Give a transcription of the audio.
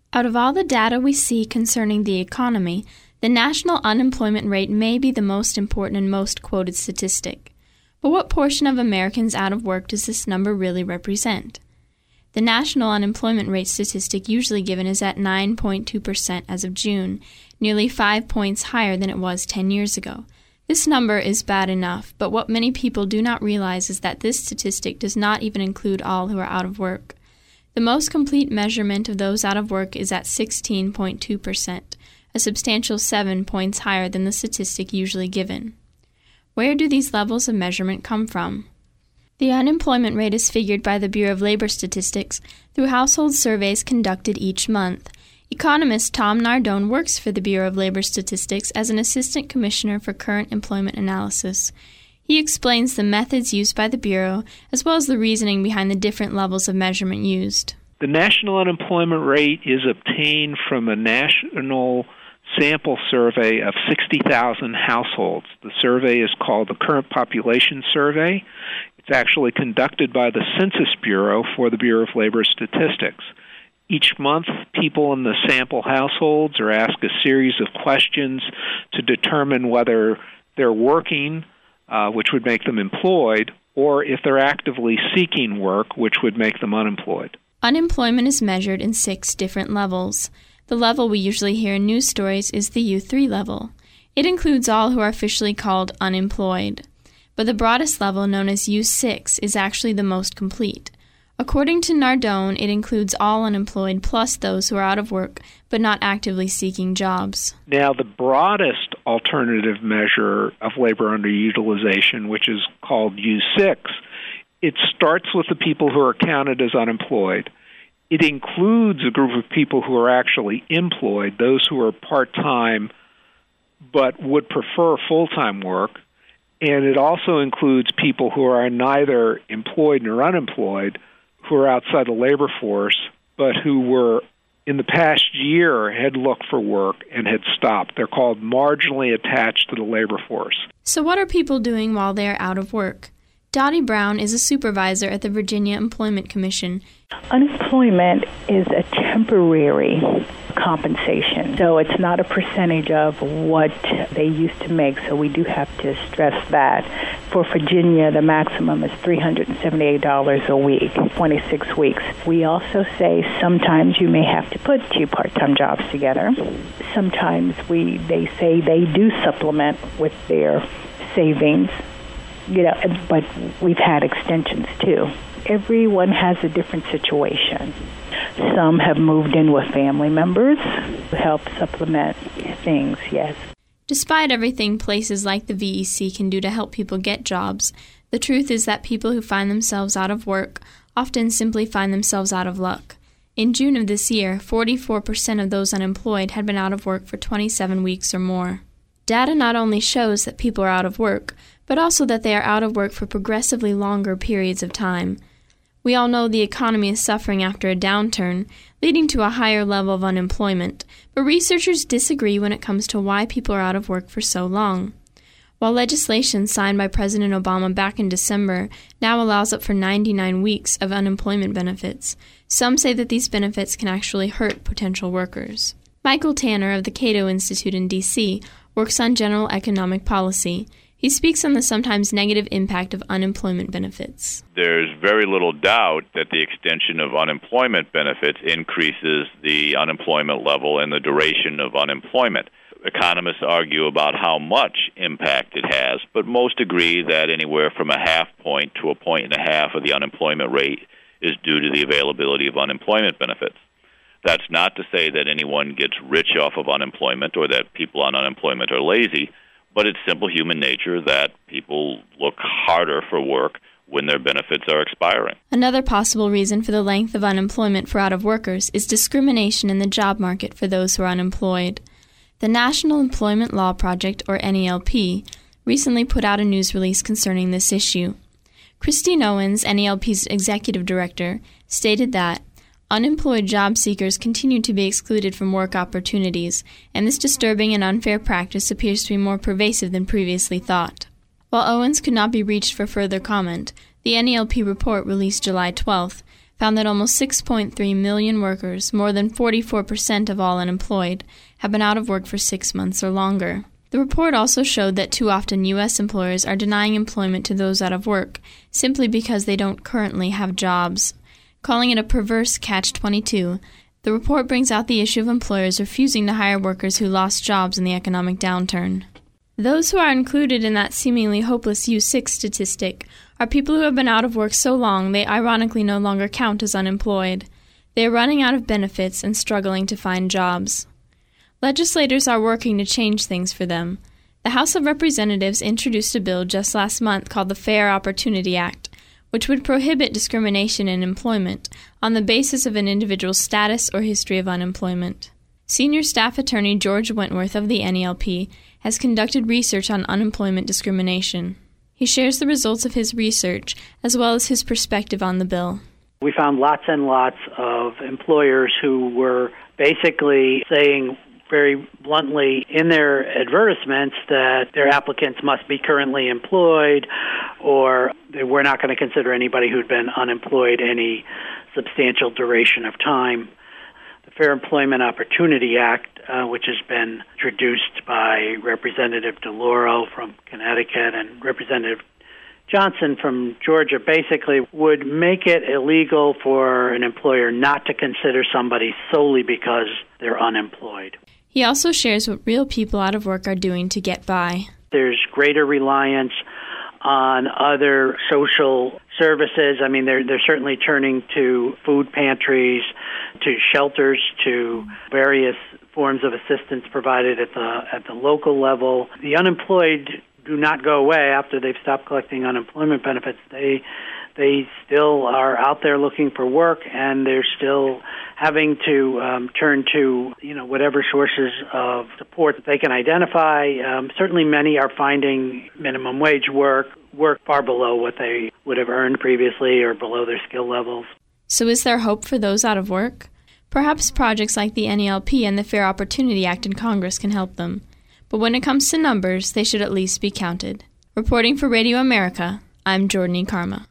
Out of all the data we see concerning the economy, the national unemployment rate may be the most important and most quoted statistic. But what portion of Americans out of work does this number really represent? The national unemployment rate statistic usually given is at 9.2% as of June, nearly 5 points higher than it was 10 years ago. This number is bad enough, but what many people do not realize is that this statistic does not even include all who are out of work. The most complete measurement of those out of work is at 16.2%, a substantial 7 points higher than the statistic usually given. Where do these levels of measurement come from? The unemployment rate is figured by the Bureau of Labor Statistics through household surveys conducted each month. Economist Tom Nardone works for the Bureau of Labor Statistics as an assistant commissioner for current employment analysis. He explains the methods used by the Bureau, as well as the reasoning behind the different levels of measurement used. The national unemployment rate is obtained from a national sample survey of 60,000 households. The survey is called the Current Population Survey. It's actually conducted by the Census Bureau for the Bureau of Labor Statistics. Each month, people in the sample households are asked a series of questions to determine whether they're working, which would make them employed, or if they're actively seeking work, which would make them unemployed. Unemployment is measured in 6 different levels. The level we usually hear in news stories is the U3 level. It includes all who are officially called unemployed. But the broadest level, known as U6, is actually the most complete. According to Nardone, it includes all unemployed plus those who are out of work but not actively seeking jobs. Now, the broadest alternative measure of labor underutilization, which is called U6, it starts with the people who are counted as unemployed. It includes a group of people who are actually employed, those who are part-time but would prefer full-time work. And it also includes people who are neither employed nor unemployed, who are outside the labor force, but who were, in the past year, had looked for work and had stopped. They're called marginally attached to the labor force. So what are people doing while they are out of work? Dottie Brown is a supervisor at the Virginia Employment Commission. Unemployment is a temporary compensation, so it's not a percentage of what they used to make, so we do have to stress that. For Virginia, the maximum is $378 a week, 26 weeks. We also say sometimes you may have to put 2 part-time jobs together. Sometimes they say they do supplement with their savings, but we've had extensions too. Everyone has a different situation. Some have moved in with family members to help supplement things, yes. Despite everything places like the VEC can do to help people get jobs, the truth is that people who find themselves out of work often simply find themselves out of luck. In June of this year, 44% of those unemployed had been out of work for 27 weeks or more. Data not only shows that people are out of work, but also that they are out of work for progressively longer periods of time. We all know the economy is suffering after a downturn, leading to a higher level of unemployment, but researchers disagree when it comes to why people are out of work for so long. While legislation signed by President Obama back in December now allows up for 99 weeks of unemployment benefits, some say that these benefits can actually hurt potential workers. Michael Tanner of the Cato Institute in D.C. works on general economic policy. He speaks on the sometimes negative impact of unemployment benefits. There's very little doubt that the extension of unemployment benefits increases the unemployment level and the duration of unemployment. Economists argue about how much impact it has, but most agree that anywhere from 0.5 point to 1.5 points of the unemployment rate is due to the availability of unemployment benefits. That's not to say that anyone gets rich off of unemployment or that people on unemployment are lazy, but it's simple human nature that people look harder for work when their benefits are expiring. Another possible reason for the length of unemployment for out-of-workers is discrimination in the job market for those who are unemployed. The National Employment Law Project, or NELP, recently put out a news release concerning this issue. Christine Owens, NELP's executive director, stated that unemployed job seekers continue to be excluded from work opportunities, and this disturbing and unfair practice appears to be more pervasive than previously thought. While Owens could not be reached for further comment, the NELP report released July 12th found that almost 6.3 million workers, more than 44% of all unemployed, have been out of work for 6 months or longer. The report also showed that too often U.S. employers are denying employment to those out of work simply because they don't currently have jobs. Calling it a perverse catch-22, the report brings out the issue of employers refusing to hire workers who lost jobs in the economic downturn. Those who are included in that seemingly hopeless U6 statistic are people who have been out of work so long they ironically no longer count as unemployed. They are running out of benefits and struggling to find jobs. Legislators are working to change things for them. The House of Representatives introduced a bill just last month called the Fair Opportunity Act, which would prohibit discrimination in employment on the basis of an individual's status or history of unemployment. Senior Staff Attorney George Wentworth of the NELP has conducted research on unemployment discrimination. He shares the results of his research as well as his perspective on the bill. We found lots and lots of employers who were basically saying very bluntly in their advertisements that their applicants must be currently employed, or they were not going to consider anybody who'd been unemployed any substantial duration of time. The Fair Employment Opportunity Act, which has been introduced by Representative DeLauro from Connecticut and Representative Johnson from Georgia, basically would make it illegal for an employer not to consider somebody solely because they're unemployed. He also shares what real people out of work are doing to get by. There's greater reliance on other social services. I mean, they're certainly turning to food pantries, to shelters, to various forms of assistance provided at the local level. The unemployed do not go away after they've stopped collecting unemployment benefits. They still are out there looking for work, and they're still having to turn to whatever sources of support that they can identify. Certainly many are finding minimum wage work far below what they would have earned previously or below their skill levels. So is there hope for those out of work? Perhaps projects like the NELP and the Fair Opportunity Act in Congress can help them. But when it comes to numbers, they should at least be counted. Reporting for Radio America, I'm Jordan E. Karma.